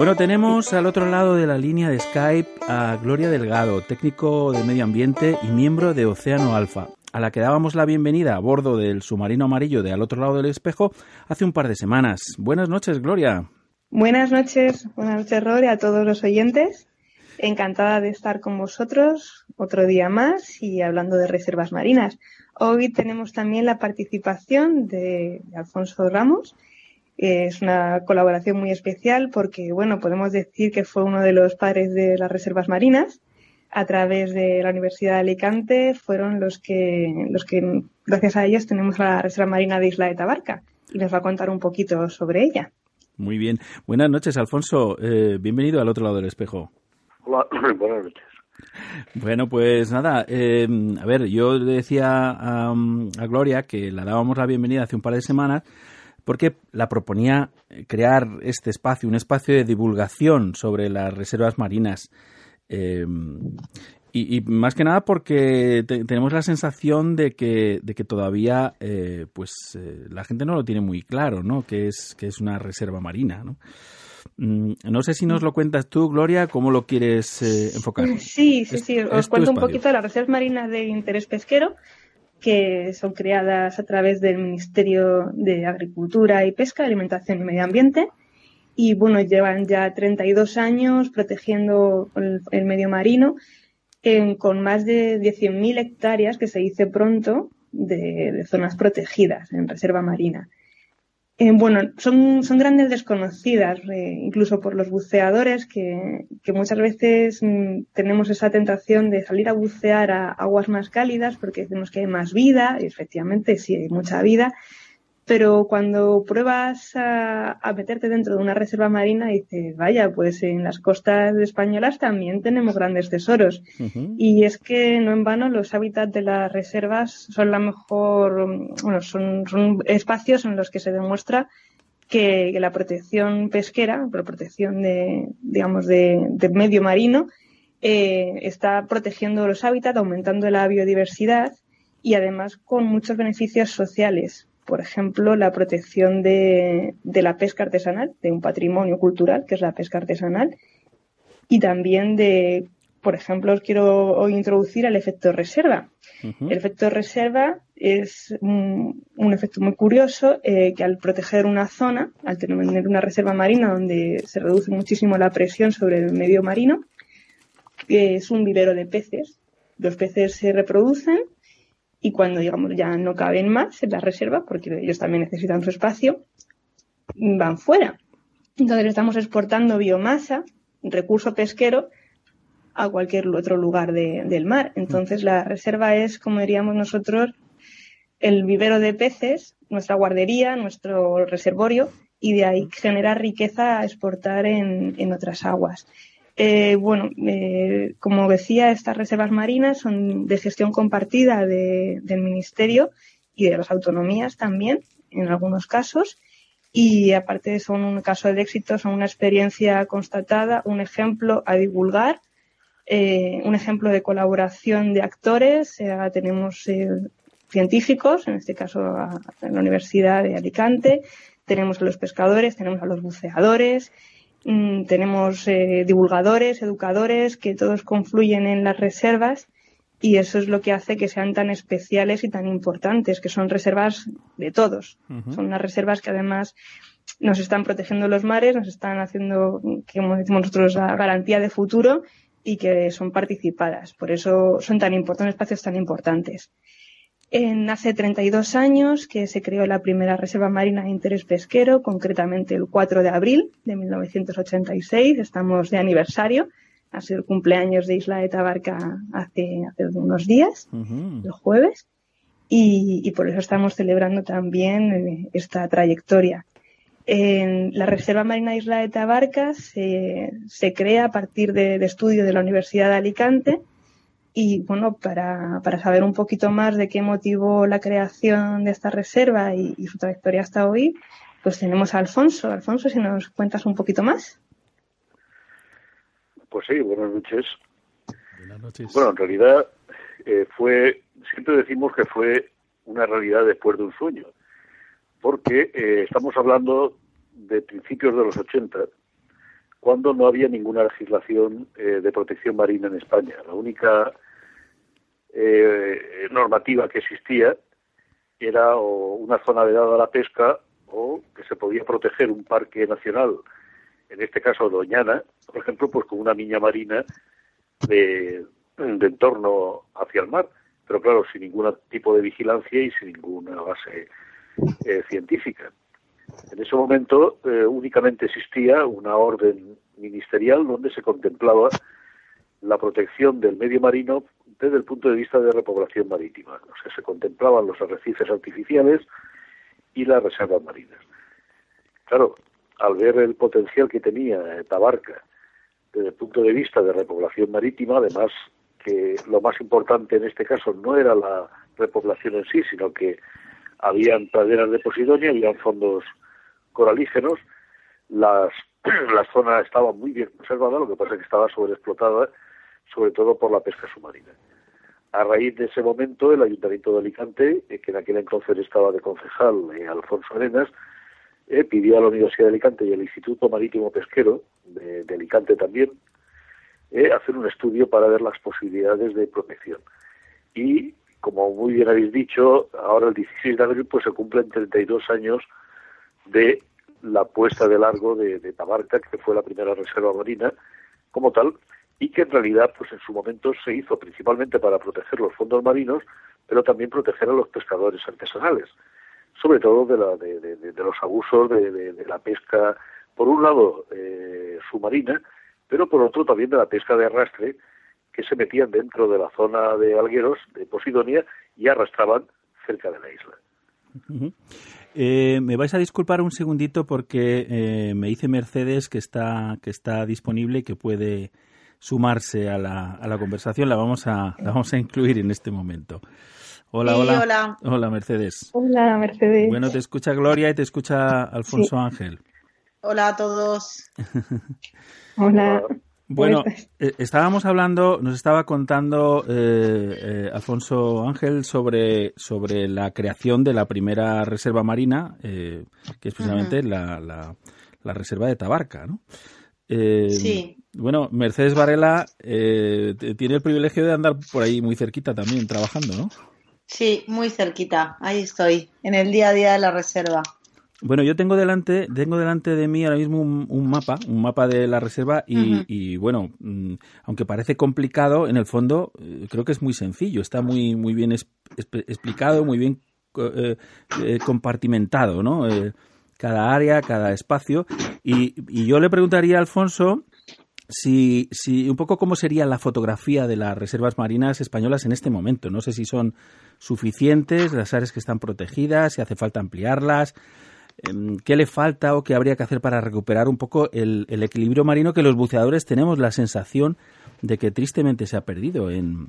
Bueno, tenemos al otro lado de la línea de Skype a Gloria Delgado, técnico de medio ambiente y miembro de Océano Alfa, a la que dábamos la bienvenida a bordo del submarino amarillo de Al otro lado del espejo hace un par de semanas. Buenas noches, Gloria. Buenas noches, Rory, a todos los oyentes. Encantada de estar con vosotros otro día más y hablando de reservas marinas. Hoy tenemos también la participación de Alfonso Ramos. Es una colaboración muy especial porque, bueno, podemos decir que fue uno de los padres de las reservas marinas. A través de la Universidad de Alicante fueron los que, gracias a ellos, tenemos la Reserva Marina de Isla de Tabarca y nos va a contar un poquito sobre ella. Muy bien. Buenas noches, Alfonso. Bienvenido al otro lado del espejo. Hola, buenas noches. Bueno, pues nada, a ver, yo le decía a Gloria que la dábamos la bienvenida hace un par de semanas porque la proponía crear este espacio, un espacio de divulgación sobre las reservas marinas. Y más que nada porque tenemos la sensación de que todavía la gente no lo tiene muy claro, ¿no? Que es una reserva marina, ¿no? No sé si nos lo cuentas tú, Gloria, ¿cómo lo quieres enfocar? Sí. Os cuento un poquito de las reservas marinas de interés pesquero, que son creadas a través del Ministerio de Agricultura y Pesca, Alimentación y Medio Ambiente. Y bueno, llevan ya 32 años protegiendo el medio marino con más de 100.000 hectáreas, que se dice pronto, de zonas protegidas en reserva marina. Son grandes desconocidas, incluso por los buceadores, que muchas veces tenemos esa tentación de salir a bucear a aguas más cálidas porque decimos que hay más vida, y efectivamente sí hay mucha vida, pero cuando pruebas a meterte dentro de una reserva marina dices, vaya, pues en las costas españolas también tenemos grandes tesoros. Uh-huh. Y es que no en vano los hábitats de las reservas son la mejor, son espacios en los que se demuestra que la protección pesquera, la protección de medio marino, está protegiendo los hábitats, aumentando la biodiversidad y además con muchos beneficios sociales. Por ejemplo, la protección de la pesca artesanal, de un patrimonio cultural, que es la pesca artesanal, y también por ejemplo, os quiero hoy introducir el efecto reserva. Uh-huh. El efecto reserva es un efecto muy curioso que al proteger una zona, al tener una reserva marina donde se reduce muchísimo la presión sobre el medio marino, es un vivero de peces. Los peces se reproducen y cuando, digamos, ya no caben más en la reserva, porque ellos también necesitan su espacio, van fuera. Entonces estamos exportando biomasa, recurso pesquero, a cualquier otro lugar del mar. Entonces la reserva es, como diríamos nosotros, el vivero de peces, nuestra guardería, nuestro reservorio, y de ahí genera riqueza a exportar en otras aguas. Como decía, estas reservas marinas son de gestión compartida del Ministerio y de las autonomías también, en algunos casos, y aparte son un caso de éxito, son una experiencia constatada, un ejemplo a divulgar, un ejemplo de colaboración de actores. Tenemos científicos, en este caso en la Universidad de Alicante, tenemos a los pescadores, tenemos a los buceadores, tenemos divulgadores, educadores, que todos confluyen en las reservas y eso es lo que hace que sean tan especiales y tan importantes, que son reservas de todos. Uh-huh. Son unas reservas que además nos están protegiendo los mares, nos están haciendo, como decimos nosotros, la garantía de futuro y que son participadas. Por eso son espacios tan importantes. Hace 32 años que se creó la primera reserva marina de interés pesquero, concretamente el 4 de abril de 1986. Estamos de aniversario. Ha sido el cumpleaños de Isla de Tabarca hace unos días, uh-huh. El jueves, y por eso estamos celebrando también esta trayectoria. La Reserva Marina de Isla de Tabarca se crea a partir de estudio de la Universidad de Alicante. Y bueno, para saber un poquito más de qué motivó la creación de esta reserva y su trayectoria hasta hoy, pues tenemos a Alfonso. Alfonso, si nos cuentas un poquito más. Pues sí, buenas noches. Buenas noches. Bueno, en realidad siempre decimos que fue una realidad después de un sueño, porque estamos hablando de principios de los 80, cuando no había ninguna legislación de protección marina en España. La única normativa que existía era o una zona vedada a la pesca o que se podía proteger un parque nacional, en este caso Doñana, por ejemplo, pues con una miña marina de entorno hacia el mar, pero claro, sin ningún tipo de vigilancia y sin ninguna base científica. En ese momento únicamente existía una orden ministerial donde se contemplaba la protección del medio marino desde el punto de vista de repoblación marítima. O sea, se contemplaban los arrecifes artificiales y las reservas marinas. Claro, al ver el potencial que tenía Tabarca desde el punto de vista de repoblación marítima, además que lo más importante en este caso no era la repoblación en sí, sino que habían praderas de posidonia, habían fondos coralígenos, las zonas estaban muy bien conservadas, lo que pasa es que estaba sobreexplotada, sobre todo por la pesca submarina. A raíz de ese momento, el Ayuntamiento de Alicante, que en aquel entonces estaba de concejal Alfonso Arenas, pidió a la Universidad de Alicante y al Instituto Marítimo Pesquero de Alicante también hacer un estudio para ver las posibilidades de protección. Y, como muy bien habéis dicho, ahora el 16 de abril pues se cumplen 32 años de la puesta de largo de Tabarca, que fue la primera reserva marina como tal, y que en realidad pues en su momento se hizo principalmente para proteger los fondos marinos, pero también proteger a los pescadores artesanales, sobre todo de los abusos de la pesca, por un lado submarina, pero por otro también de la pesca de arrastre, que se metían dentro de la zona de Algueros, de Posidonia, y arrastraban cerca de la isla. Uh-huh. Me vais a disculpar un segundito porque me dice Mercedes que está disponible y que puede sumarse a la conversación. La vamos a incluir en este momento. Hola, sí, hola. Hola, Mercedes. Hola, Mercedes. Bueno, te escucha Gloria y te escucha Alfonso Sí. Ángel. Hola a todos. Hola. Bueno, estábamos hablando, nos estaba contando Alfonso Ángel sobre la creación de la primera reserva marina, que es precisamente la reserva de Tabarca, ¿no? Sí. Bueno, Mercedes Varela tiene el privilegio de andar por ahí muy cerquita también trabajando, ¿no? Sí, muy cerquita. Ahí estoy, en el día a día de la reserva. Bueno, yo tengo delante de mí ahora mismo un mapa de la reserva y bueno, aunque parece complicado, en el fondo creo que es muy sencillo, está muy bien explicado, muy bien compartimentado, ¿no? Cada área, cada espacio y yo le preguntaría a Alfonso si un poco cómo sería la fotografía de las reservas marinas españolas en este momento. No sé si son suficientes las áreas que están protegidas, si hace falta ampliarlas. ¿Qué le falta o qué habría que hacer para recuperar un poco el equilibrio marino que los buceadores tenemos la sensación de que tristemente se ha perdido en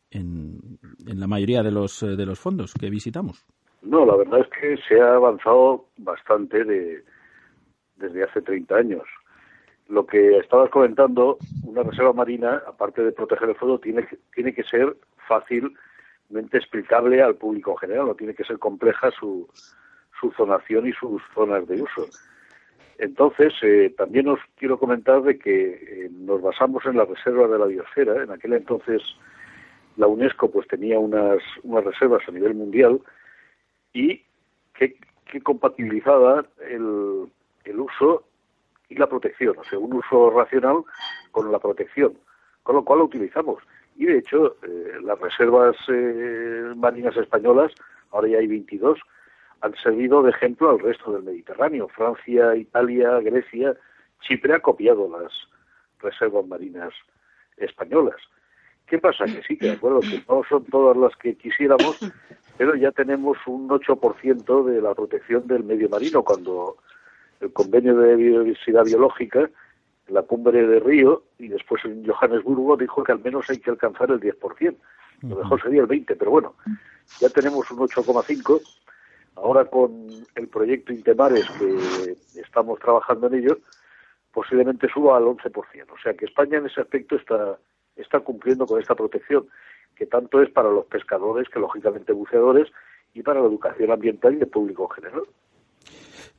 la mayoría de los fondos que visitamos? No, la verdad es que se ha avanzado bastante desde hace 30 años. Lo que estabas comentando, una reserva marina, aparte de proteger el fondo, tiene que ser fácilmente explicable al público en general, no tiene que ser compleja su zonación y sus zonas de uso. Entonces, también os quiero comentar de que nos basamos en la reserva de la biosfera. En aquel entonces la UNESCO pues tenía unas reservas a nivel mundial y que compatibilizaba el uso y la protección, o sea, un uso racional con la protección, con lo cual lo utilizamos. Y de hecho, las reservas marinas españolas, ahora ya hay 22, han servido de ejemplo al resto del Mediterráneo. Francia, Italia, Grecia, Chipre ha copiado las reservas marinas españolas. ¿Qué pasa? Que sí, que de acuerdo, que no son todas las que quisiéramos, pero ya tenemos un 8% de la protección del medio marino, cuando el convenio de biodiversidad biológica, en la cumbre de Río y después en Johannesburgo, dijo que al menos hay que alcanzar el 10%. Lo mejor sería el 20%, pero bueno, ya tenemos un 8,5%. Ahora con el proyecto Intemares, que estamos trabajando en ello, posiblemente suba al 11%. O sea que España en ese aspecto está cumpliendo con esta protección, que tanto es para los pescadores, que lógicamente buceadores, y para la educación ambiental y el público en general.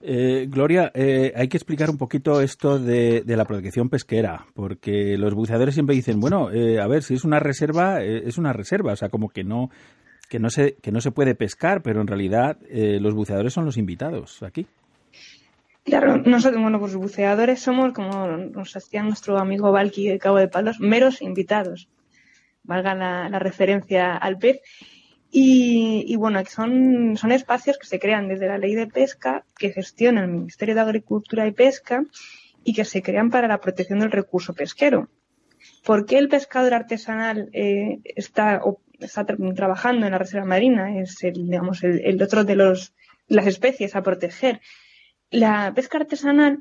Gloria, hay que explicar un poquito esto de la protección pesquera, porque los buceadores siempre dicen, bueno, a ver, si es una reserva, o sea, como que no se puede pescar, pero en realidad los buceadores son los invitados aquí. Claro, nosotros, bueno, pues los buceadores somos, como nos decía nuestro amigo Valky de Cabo de Palos, meros invitados, valga la referencia al pez. Y bueno, son espacios que se crean desde la Ley de Pesca, que gestiona el Ministerio de Agricultura y Pesca y que se crean para la protección del recurso pesquero. ¿Por qué el pescador artesanal está trabajando en la reserva marina? Es el otro de las especies a proteger. La pesca artesanal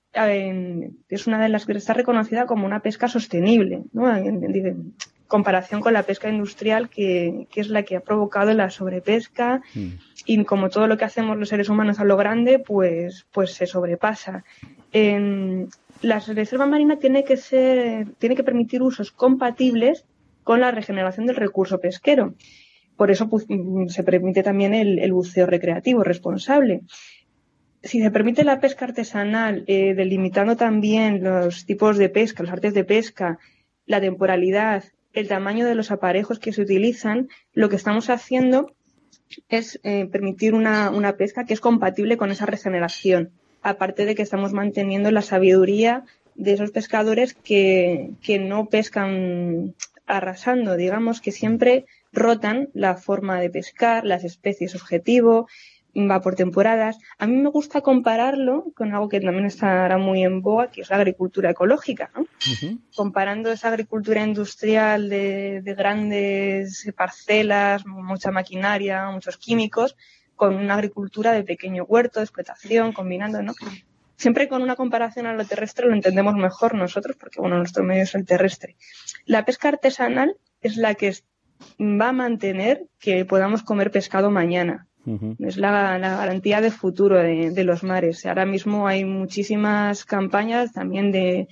es una de las que está reconocida como una pesca sostenible, ¿no? En comparación con la pesca industrial, que es la que ha provocado la sobrepesca, y como todo lo que hacemos los seres humanos a lo grande, pues se sobrepasa. La reserva marina tiene que permitir usos compatibles con la regeneración del recurso pesquero. Por eso pues, se permite también el buceo recreativo responsable. Si se permite la pesca artesanal, delimitando también los tipos de pesca, los artes de pesca, la temporalidad, el tamaño de los aparejos que se utilizan, lo que estamos haciendo es permitir una pesca que es compatible con esa regeneración. Aparte de que estamos manteniendo la sabiduría de esos pescadores que no pescan arrasando, digamos, que siempre rotan la forma de pescar, las especies objetivo, va por temporadas. A mí me gusta compararlo con algo que también estará muy en boga, que es la agricultura ecológica, ¿no? Uh-huh. Comparando esa agricultura industrial de grandes parcelas, mucha maquinaria, muchos químicos, con una agricultura de pequeño huerto, de explotación, combinando, ¿no? Siempre con una comparación a lo terrestre lo entendemos mejor nosotros, porque bueno, nuestro medio es el terrestre. La pesca artesanal es la que va a mantener que podamos comer pescado mañana. Uh-huh. Es la garantía de futuro de los mares. Ahora mismo hay muchísimas campañas también de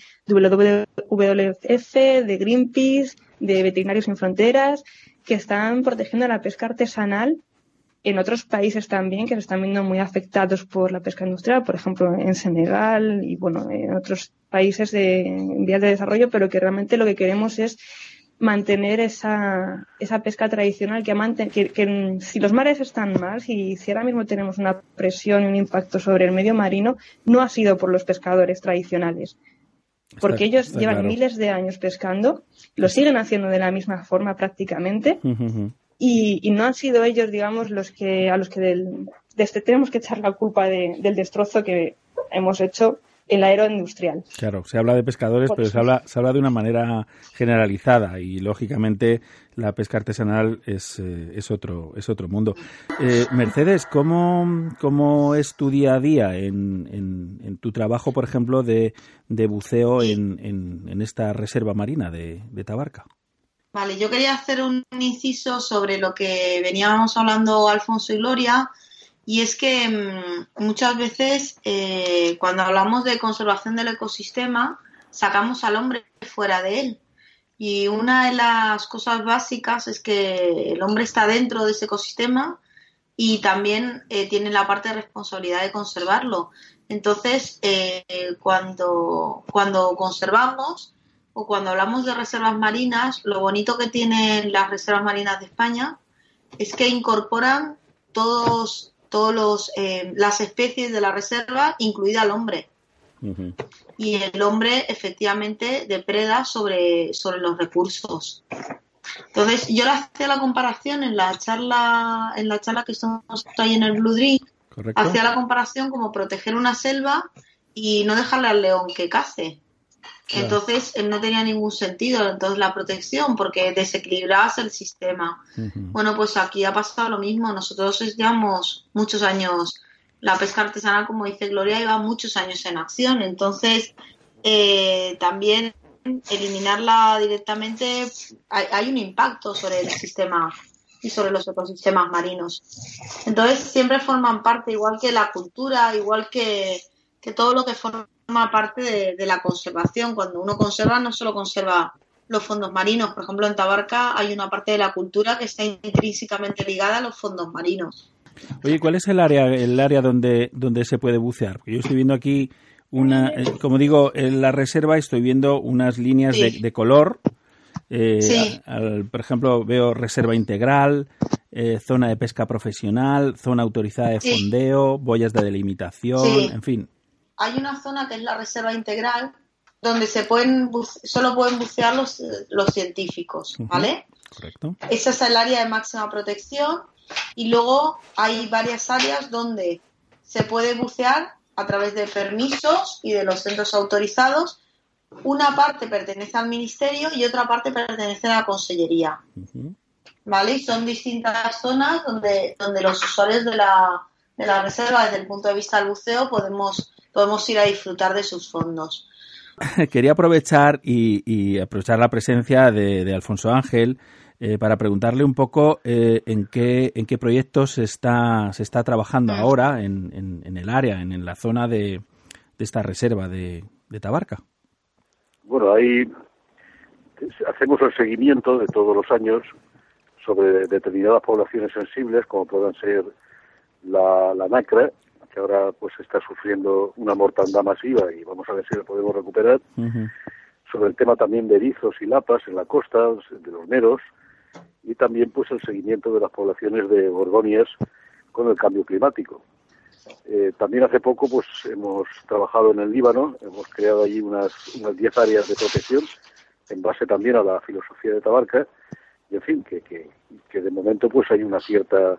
WWF, de Greenpeace, de Veterinarios Sin Fronteras, que están protegiendo la pesca artesanal en otros países también que se están viendo muy afectados por la pesca industrial, por ejemplo en Senegal y bueno, en otros países en vías de desarrollo, pero que realmente lo que queremos es mantener esa pesca tradicional que si los mares están mal, si ahora mismo tenemos una presión y un impacto sobre el medio marino, no ha sido por los pescadores tradicionales, porque ellos llevan claro. Miles de años pescando, lo siguen haciendo de la misma forma prácticamente, uh-huh. y no han sido ellos, digamos, a los que tenemos que echar la culpa del destrozo que hemos hecho en la era industrial. Claro, se habla de pescadores, pero se habla de una manera generalizada y lógicamente la pesca artesanal es otro mundo. Mercedes, ¿cómo es tu día a día en tu trabajo, por ejemplo, de buceo en esta reserva marina de Tabarca? Vale, yo quería hacer un inciso sobre lo que veníamos hablando Alfonso y Gloria. Y es que muchas veces cuando hablamos de conservación del ecosistema sacamos al hombre fuera de él. Y una de las cosas básicas es que el hombre está dentro de ese ecosistema y también tiene la parte de responsabilidad de conservarlo. Entonces, cuando conservamos o cuando hablamos de reservas marinas, lo bonito que tienen las reservas marinas de España es que incorporan todos las especies de la reserva, incluida el hombre. Uh-huh. Y el hombre efectivamente depreda sobre los recursos. Entonces, yo le hacía la comparación en la charla que estamos ahí en el Blue Drink. Correcto. Hacía la comparación como proteger una selva y no dejarle al león que cace. Claro. Entonces no tenía ningún sentido entonces la protección porque desequilibrabas el sistema. Uh-huh. Bueno, pues aquí ha pasado lo mismo. Nosotros llevamos muchos años, la pesca artesanal, como dice Gloria, lleva muchos años en acción. Entonces también eliminarla directamente hay un impacto sobre el sistema y sobre los ecosistemas marinos. Entonces siempre forman parte, igual que la cultura, igual que todo lo que forma parte de la conservación. Cuando uno conserva, no solo conserva los fondos marinos. Por ejemplo, en Tabarca hay una parte de la cultura que está intrínsecamente ligada a los fondos marinos. Oye, ¿cuál es el área donde se puede bucear? Porque yo estoy viendo aquí como digo, en la reserva estoy viendo unas líneas de color. Por ejemplo, veo reserva integral, zona de pesca profesional, zona autorizada de fondeo, boyas de delimitación, en fin. Hay una zona que es la reserva integral donde solo pueden bucear los científicos, ¿vale? Correcto. Esa es el área de máxima protección y luego hay varias áreas donde se puede bucear a través de permisos y de los centros autorizados. Una parte pertenece al Ministerio y otra parte pertenece a la Consellería. ¿Vale? Y son distintas zonas donde los usuarios de la reserva, desde el punto de vista del buceo, podemos ir a disfrutar de sus fondos. Quería aprovechar y aprovechar la presencia de Alfonso Ángel para preguntarle un poco en qué proyectos se está trabajando ahora en el área, en la zona de esta reserva de Tabarca. Bueno, ahí hacemos el seguimiento de todos los años sobre determinadas poblaciones sensibles, como puedan ser la nacra, que ahora pues está sufriendo una mortandad masiva y vamos a ver si la podemos recuperar. Sobre el tema también de erizos y lapas en la costa, de los meros, y también pues el seguimiento de las poblaciones de gorgonias con el cambio climático. También hace poco pues hemos trabajado en el Líbano, hemos creado allí unas 10 áreas de protección en base también a la filosofía de Tabarca, y en fin, que de momento pues hay un cierto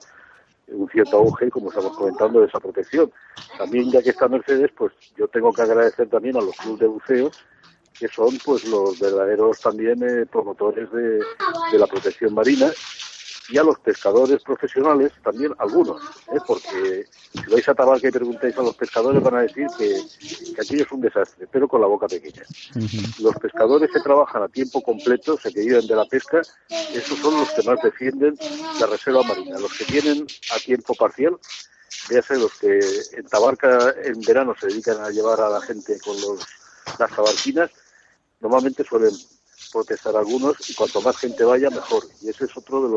auge, como estamos comentando, de esa protección. También, ya que está Mercedes, pues yo tengo que agradecer también a los clubes de buceo, que son pues los verdaderos también promotores de la protección marina, y a los pescadores profesionales también, algunos, porque si vais a Tabarca y preguntáis a los pescadores van a decir que aquello es un desastre, pero con la boca pequeña. Los pescadores que trabajan a tiempo completo, o sea, que viven de la pesca, esos son los que más defienden la reserva marina. Los que tienen a tiempo parcial, véase los que en Tabarca en verano se dedican a llevar a la gente con las tabarquinas, normalmente suelen protestar algunos, y cuanto más gente vaya, mejor. Y ese es otro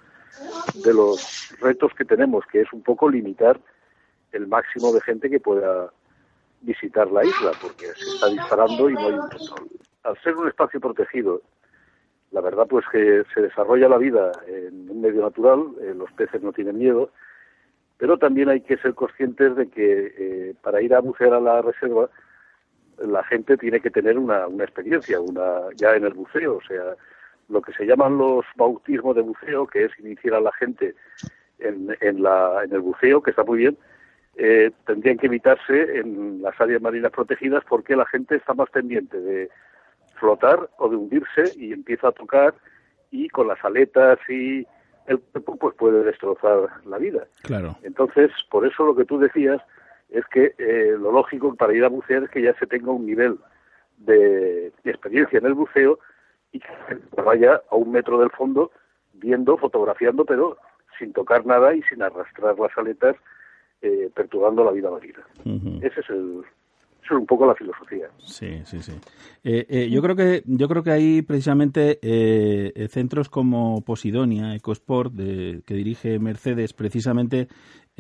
de los retos que tenemos, que es un poco limitar el máximo de gente que pueda visitar la isla, porque se está disparando y no hay un control. Al ser un espacio protegido, la verdad pues que se desarrolla la vida en un medio natural, los peces no tienen miedo, pero también hay que ser conscientes de que para ir a bucear a la reserva la gente tiene que tener una experiencia, ya en el buceo, o sea, lo que se llaman los bautismos de buceo, que es iniciar a la gente en el buceo, que está muy bien, tendrían que evitarse en las áreas marinas protegidas porque la gente está más pendiente de flotar o de hundirse y empieza a tocar, y con las aletas y el cuerpo pues puede destrozar la vida. Claro. Entonces, por eso lo que tú decías es que lo lógico para ir a bucear es que ya se tenga un nivel de experiencia en el buceo y que vaya a 1 metro del fondo viendo, fotografiando, pero sin tocar nada y sin arrastrar las aletas, perturbando la vida marina. Ese es un poco la filosofía. Sí. Yo creo que hay precisamente centros como Posidonia, Ecosport, que dirige Mercedes, precisamente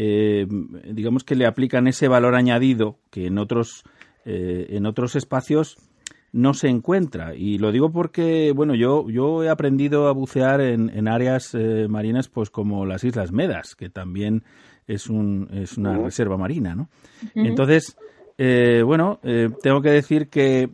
digamos que le aplican ese valor añadido que en otros espacios no se encuentra. Y lo digo porque, bueno, yo he aprendido a bucear en áreas marinas pues como las Islas Medas, que también es una reserva marina, ¿no? Entonces, tengo que decir que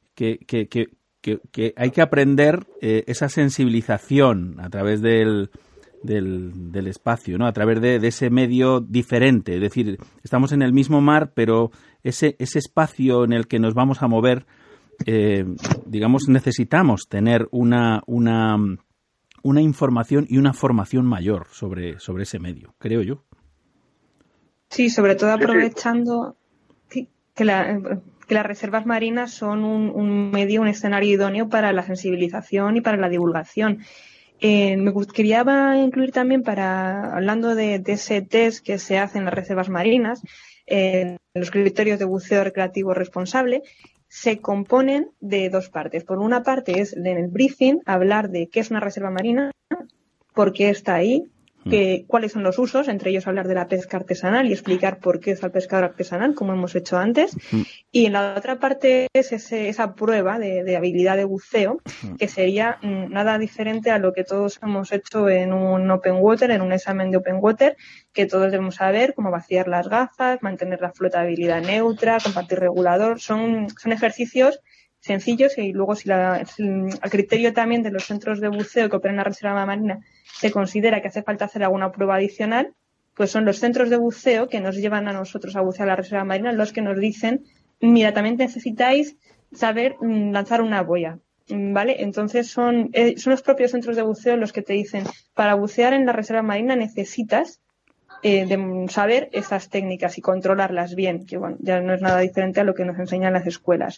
hay que aprender esa sensibilización a través del espacio, ¿no? A través de ese medio diferente. Es decir, estamos en el mismo mar, pero ese espacio en el que nos vamos a mover, digamos, necesitamos tener una información y una formación mayor sobre ese medio, creo yo. Sí, sobre todo aprovechando que las reservas marinas son un medio, un escenario idóneo para la sensibilización y para la divulgación. Me quería incluir también, hablando de ese test que se hace en las reservas marinas, los criterios de buceo recreativo responsable, se componen de 2 partes. Por una parte es en el briefing hablar de qué es una reserva marina, por qué está ahí, cuáles son los usos, entre ellos hablar de la pesca artesanal y explicar por qué es el pescador artesanal, como hemos hecho antes. Y en la otra parte es esa prueba de habilidad de buceo, que sería nada diferente a lo que todos hemos hecho en un open water, en un examen de open water, que todos debemos saber, cómo vaciar las gafas, mantener la flotabilidad neutra, compartir regulador. Son ejercicios sencillos y luego al criterio también de los centros de buceo que operan en la reserva marina se considera que hace falta hacer alguna prueba adicional, pues son los centros de buceo que nos llevan a nosotros a bucear a la reserva marina los que nos dicen, mira, también necesitáis saber lanzar una boya, ¿vale? Entonces son los propios centros de buceo los que te dicen, para bucear en la reserva marina necesitas de saber esas técnicas y controlarlas bien, que bueno, ya no es nada diferente a lo que nos enseñan las escuelas.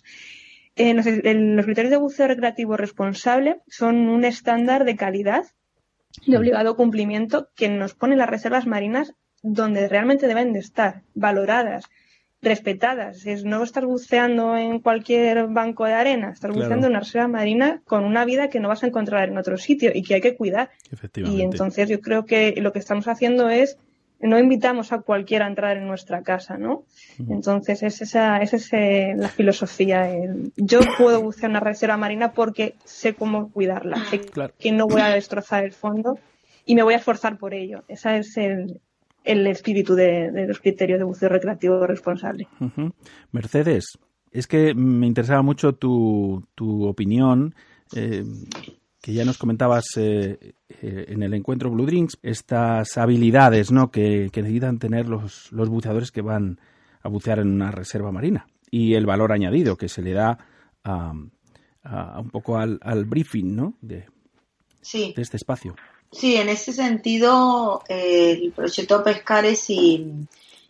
Los criterios de buceo recreativo responsable son un estándar de calidad de obligado cumplimiento que nos pone las reservas marinas donde realmente deben de estar, valoradas, respetadas. No estás buceando en cualquier banco de arena, estás buceando en una reserva marina con una vida que no vas a encontrar en otro sitio y que hay que cuidar. Y entonces yo creo que lo que estamos haciendo es no invitamos a cualquiera a entrar en nuestra casa, ¿no? Entonces esa es la filosofía. Yo puedo bucear en una reserva marina porque sé cómo cuidarla, sé que no voy a destrozar el fondo y me voy a esforzar por ello. Ese es el espíritu de los criterios de buceo recreativo responsable. Mercedes, es que me interesaba mucho tu opinión, que ya nos comentabas en el encuentro Blue Drinks, estas habilidades, ¿no?, que necesitan tener los buceadores que van a bucear en una reserva marina y el valor añadido que se le da un poco al briefing, ¿no?, de este espacio. Sí, en ese sentido el proyecto Pescares y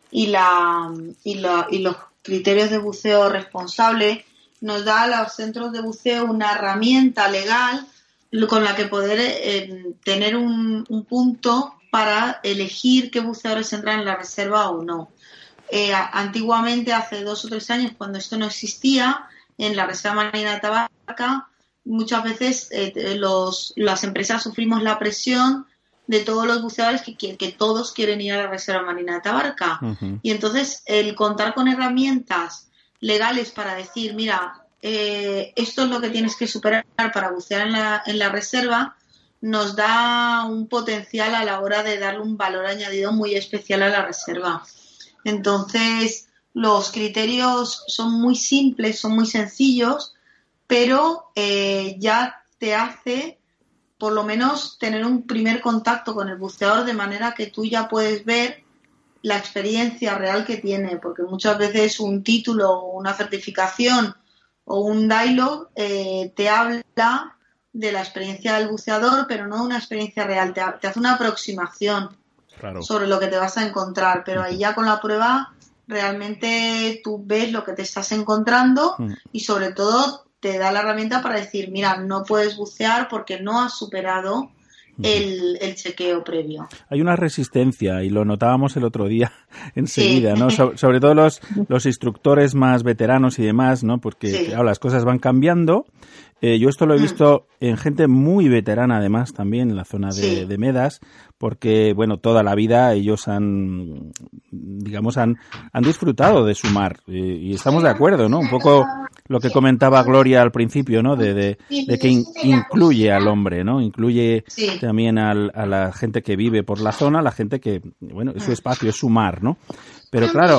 los criterios de buceo responsable nos da a los centros de buceo una herramienta legal con la que poder tener un punto para elegir qué buceadores entran en la reserva o no. Antiguamente, hace 2 o 3 años, cuando esto no existía, en la Reserva Marina de Tabarca, muchas veces las empresas sufrimos la presión de todos los buceadores que todos quieren ir a la Reserva Marina de Tabarca. Y entonces, el contar con herramientas legales para decir, mira, esto es lo que tienes que superar para bucear en la reserva, nos da un potencial a la hora de darle un valor añadido muy especial a la reserva. Entonces, los criterios son muy simples, son muy sencillos, pero ya te hace por lo menos tener un primer contacto con el buceador, de manera que tú ya puedes ver la experiencia real que tiene, porque muchas veces un título o una certificación o un dialogue te habla de la experiencia del buceador, pero no una experiencia real, te hace una aproximación sobre lo que te vas a encontrar, pero ahí ya con la prueba realmente tú ves lo que te estás encontrando y sobre todo te da la herramienta para decir, mira, no puedes bucear porque no has superado el chequeo previo. Hay una resistencia y lo notábamos el otro día enseguida, ¿no? Sobre todo los instructores más veteranos y demás, ¿no? Porque claro, las cosas van cambiando. Yo esto lo he visto en gente muy veterana, además, también en la zona de Medas, porque, bueno, toda la vida ellos han disfrutado de su mar. Y estamos de acuerdo, ¿no? Un poco lo que comentaba Gloria al principio, ¿no? De que incluye al hombre, ¿no? Incluye también a la gente que vive por la zona, la gente que, bueno, es su espacio, es su mar, ¿no? Pero claro,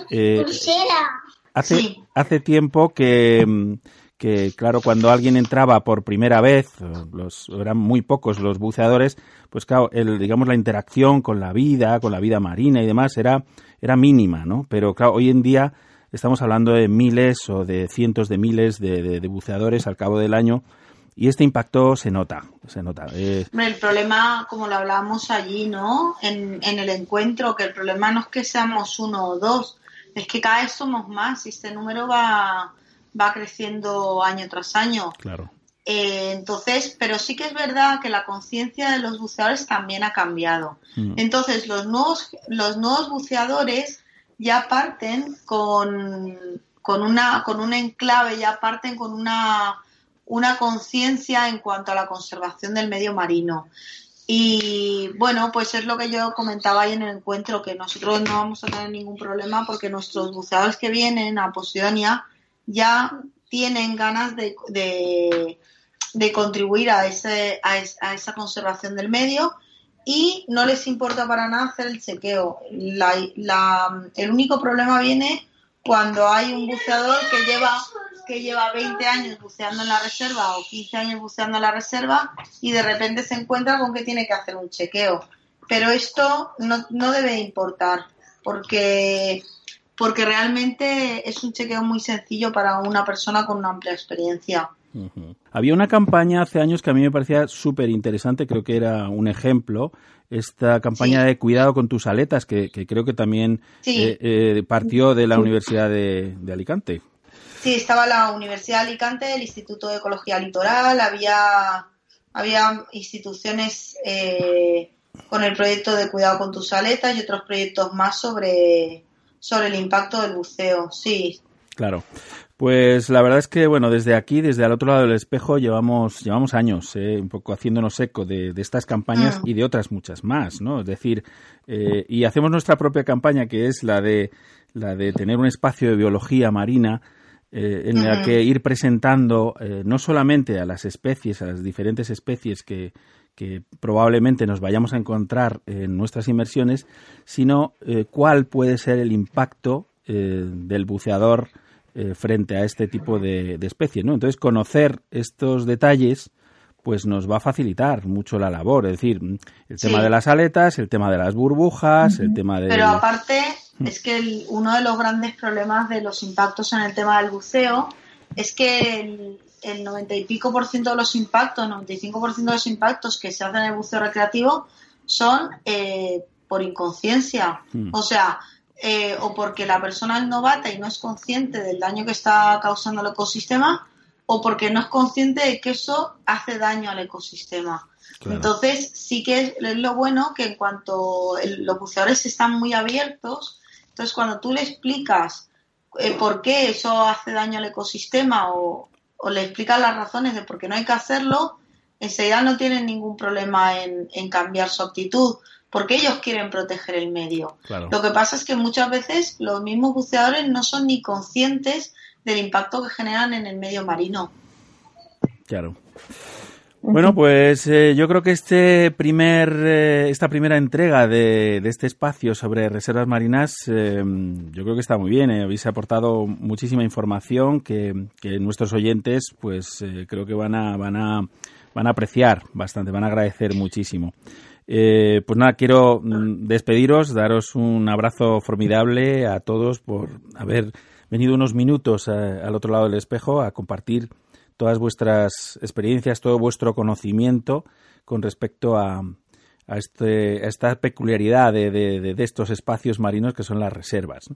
hace tiempo que claro, cuando alguien entraba por primera vez, eran muy pocos los buceadores, pues claro, la interacción con la vida marina y demás era mínima, ¿no? Pero claro, hoy en día estamos hablando de miles o de cientos de miles de buceadores al cabo del año y este impacto se nota. El problema, como lo hablábamos allí, ¿no? En el encuentro, que el problema no es que seamos 1 o 2, es que cada vez somos más y este número va creciendo año tras año. Claro. Entonces, pero sí que es verdad que la conciencia de los buceadores también ha cambiado. Entonces, los nuevos buceadores ya parten con un enclave, ya parten con una conciencia en cuanto a la conservación del medio marino. Y bueno, pues es lo que yo comentaba ahí en el encuentro, que nosotros no vamos a tener ningún problema porque nuestros buceadores que vienen a Posidonia ya tienen ganas de contribuir a esa conservación del medio y no les importa para nada hacer el chequeo. El único problema viene cuando hay un buceador que lleva 20 años buceando en la reserva o 15 años buceando en la reserva y de repente se encuentra con que tiene que hacer un chequeo. Pero esto no debe importar porque realmente es un chequeo muy sencillo para una persona con una amplia experiencia. Uh-huh. Había una campaña hace años que a mí me parecía súper interesante, creo que era un ejemplo, esta campaña de cuidado con tus aletas, que creo que también partió de la Universidad de Alicante. Sí, estaba la Universidad de Alicante, el Instituto de Ecología Litoral, había instituciones con el proyecto de cuidado con tus aletas y otros proyectos más sobre el impacto del buceo, sí. Claro. Pues la verdad es que, bueno, desde aquí, desde al otro lado del espejo, llevamos años un poco haciéndonos eco de estas campañas y de otras muchas más, ¿no? Es decir, y hacemos nuestra propia campaña, que es la de tener un espacio de biología marina en la que ir presentando no solamente a las especies, a las diferentes especies que probablemente nos vayamos a encontrar en nuestras inmersiones, sino cuál puede ser el impacto del buceador frente a este tipo de especies, ¿no? Entonces, conocer estos detalles pues nos va a facilitar mucho la labor, es decir, el tema de las aletas, el tema de las burbujas, el tema de... Pero aparte, es que uno de los grandes problemas de los impactos en el tema del buceo es que el 90 y pico % de los impactos, 95% de los impactos que se hacen en el buceo recreativo son por inconsciencia, o sea... o porque la persona es novata y no es consciente del daño que está causando al ecosistema, o porque no es consciente de que eso hace daño al ecosistema. Claro. Entonces, sí que es lo bueno que en cuanto los buceadores están muy abiertos, entonces cuando tú le explicas por qué eso hace daño al ecosistema o le explicas las razones de por qué no hay que hacerlo, enseguida no tienen ningún problema en cambiar su actitud, porque ellos quieren proteger el medio. Claro. Lo que pasa es que muchas veces los mismos buceadores no son ni conscientes del impacto que generan en el medio marino. Claro. Bueno, pues yo creo que esta primera entrega de este espacio sobre reservas marinas, yo creo que está muy bien. Habéis aportado muchísima información que nuestros oyentes, pues creo que van a apreciar bastante, van a agradecer muchísimo. Pues nada, quiero despediros, daros un abrazo formidable a todos por haber venido unos minutos al otro lado del espejo a compartir todas vuestras experiencias, todo vuestro conocimiento con respecto a esta peculiaridad de estos espacios marinos que son las reservas, ¿no?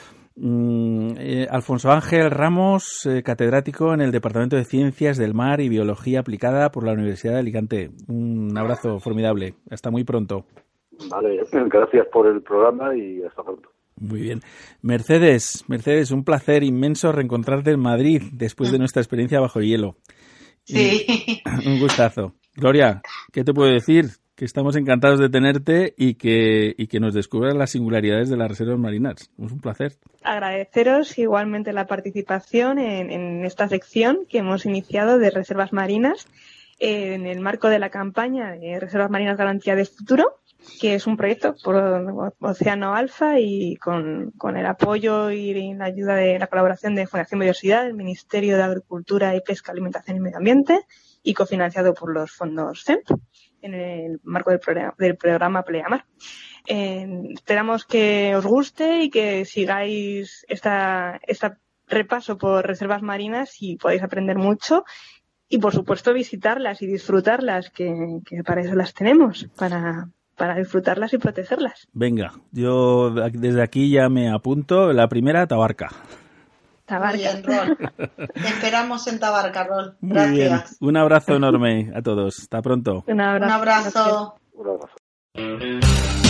Alfonso Ángel Ramos, catedrático en el Departamento de Ciencias del Mar y Biología Aplicada por la Universidad de Alicante. Un abrazo formidable. Hasta muy pronto. Vale, gracias por el programa y hasta pronto. Muy bien. Mercedes, un placer inmenso reencontrarte en Madrid después de nuestra experiencia bajo hielo. Sí. Un gustazo. Gloria, ¿qué te puedo decir? Que estamos encantados de tenerte y que nos descubras las singularidades de las reservas marinas. Es un placer. Agradeceros igualmente la participación en esta sección que hemos iniciado de reservas marinas en el marco de la campaña de Reservas Marinas Garantía de Futuro, que es un proyecto por Océano Alfa y con el apoyo y la ayuda de la colaboración de Fundación Biodiversidad, del Ministerio de Agricultura y Pesca, Alimentación y Medio Ambiente y cofinanciado por los fondos CEMP en el marco del programa Pleamar. Esperamos que os guste y que sigáis esta repaso por reservas marinas y podáis aprender mucho y, por supuesto, visitarlas y disfrutarlas, que para eso las tenemos, para disfrutarlas y protegerlas. Venga, yo desde aquí ya me apunto. La primera, Tabarca. Muy bien, Rol. Te esperamos en Tabarca, Rol. Gracias. Muy bien. Un abrazo enorme a todos. Hasta pronto. Un abrazo. Un abrazo. Un abrazo.